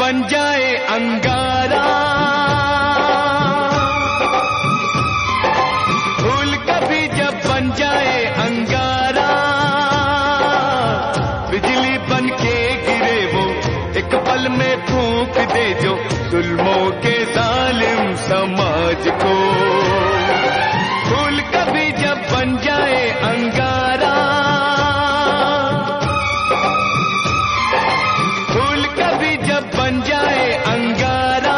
बन जाए अंगारा, फूल कभी जब बन जाए अंगारा, बिजली बन के गिरे वो एक पल में फूंक दे जो जुल्मों के जालिम समाज को। फूल कभी जब बन जाए अंगारा, फूल कभी जब बन जाए अंगारा,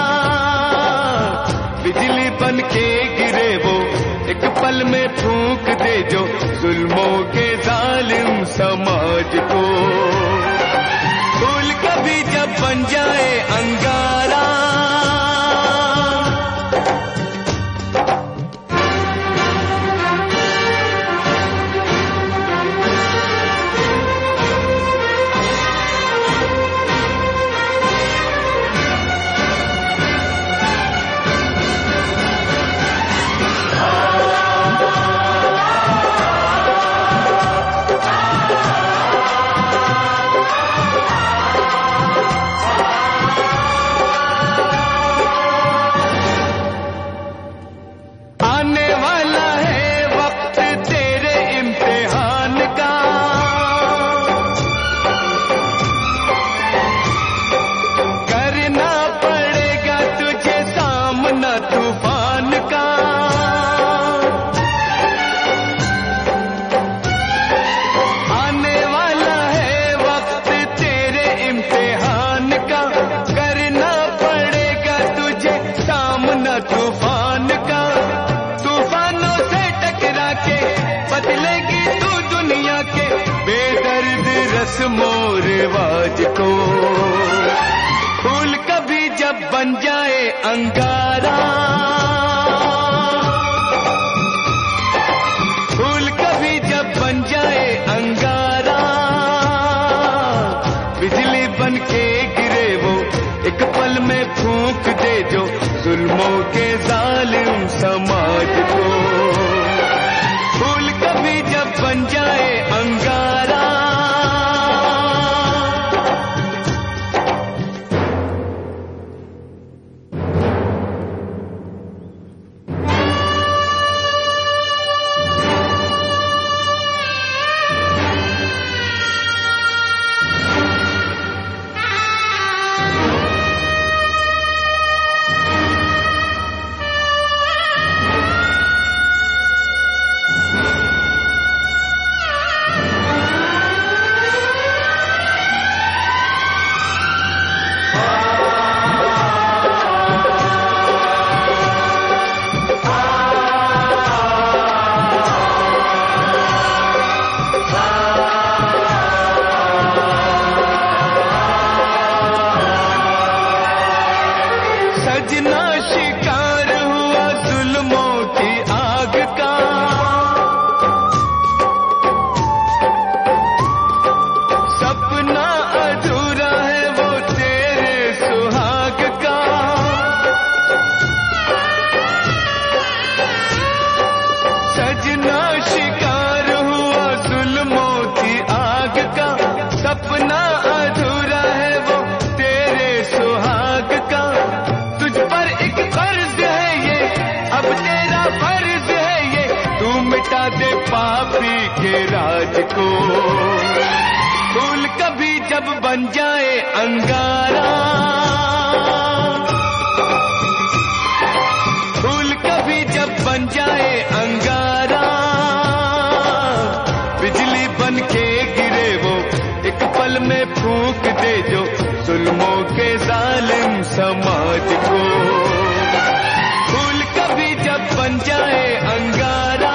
बिजली बन के गिरे वो एक पल में फूंक दे जो जुल्मों के जालिम समाज को। फूल कभी जब बन जाए अंगारा, रस्मों रिवाज को। फूल कभी जब बन जाए अंगारा, फूल कभी जब बन जाए अंगारा, बिजली बन के गिरे वो एक पल में फूंक दे जो जुल्मों के जालिम समाज को। फूल कभी जब बन जाए अंगारा, सजना शिकार हुआ जुल्मों की आग का, सपना अधूरा है वो तेरे सुहाग का। सजना शिकार हुआ जुल्मों की आग का, सपना अधूरा है वो तेरे सुहाग का। अब तेरा फर्ज है ये, तू मिटा दे पापी के राज को। फूल कभी जब बन जाए अंगारा, फूल कभी जब बन जाए अंगारा, बिजली बन के गिरे वो एक पल में फूंक दे जो जुल्मों के जालिम समाज को। कभी जब बन जाए अंगारा,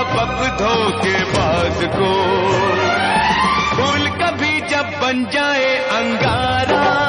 सबक धोखेबाज को। फूल कभी जब बन जाए अंगारा,